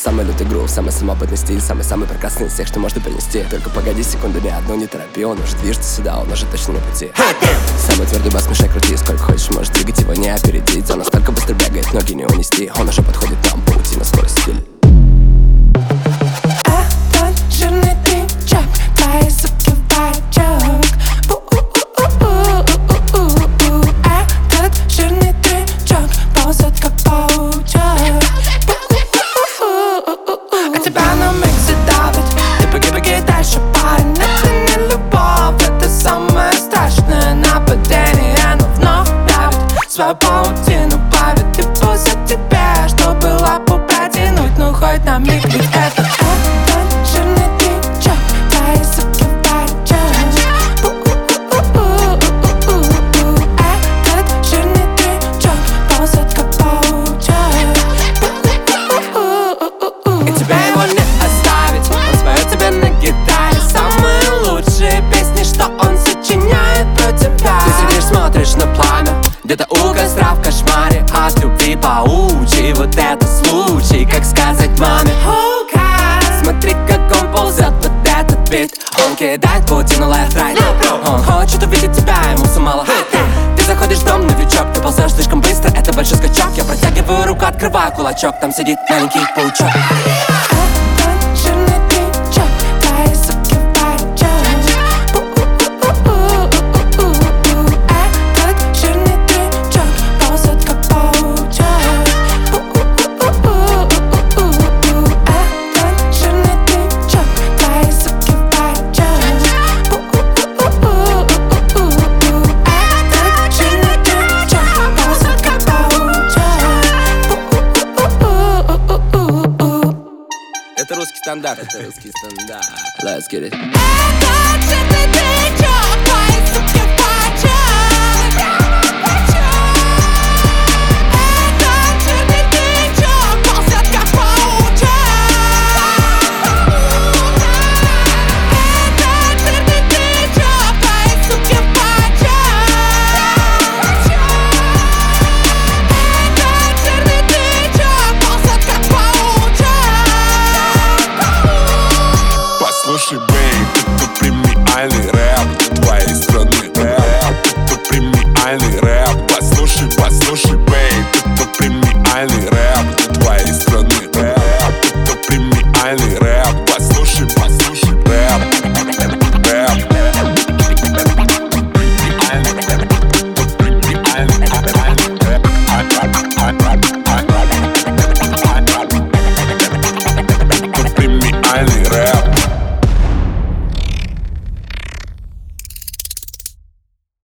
самый лютый грув, самый самобытный стиль, самый-самый прекрасный из всех, что можно принести. Только погоди секундами, одну не торопи, он уже движется сюда, он уже точно на пути. Самый твердый бас, мешай, крути, сколько хочешь, можешь двигать его, не опередить. Он настолько быстро бегает, ноги не унести, он уже подходит нам, паутина, скорость, стиль. Этот жирный тричок, твои суки в бачок. Этот жирный тричок ползет как паучок. А тебя на миксе давит, ты беги дальше, парень. Это не любовь, это самое страшное нападение. Оно вновь давит, свою паутину плавит. И пусть тебя, что было бы протянуть, ну хоть на миг, ведь это жирный тричок, твои суки в бачок. Этот жирный тричок ползет как паучок. И тебе его не оставить, он споет тебе на гитаре самые лучшие песни, что он сочиняет про тебя. Ты сидишь, смотришь на пламя, где-то у костра в кошмаре от любви паучий. Вот это случай, как сказать маме: смотри, как он ползет под этот бит. Он кидает паутину left-right. Он хочет увидеть тебя, ему все мало. Ты заходишь в дом, новичок, ты ползешь слишком быстро, это большой скачок. Я протягиваю руку, открываю кулачок, там сидит маленький паучок. Этот жирный тричок, твои суки в бачок. Этот жирный тричок ползет как паучок. Этот жирный тричок, твои суки в бачок. Этот жирный тричок ползет как паучок. Это русский стандарт, это русский стандарт. Let's get it. Этот жирный тричок.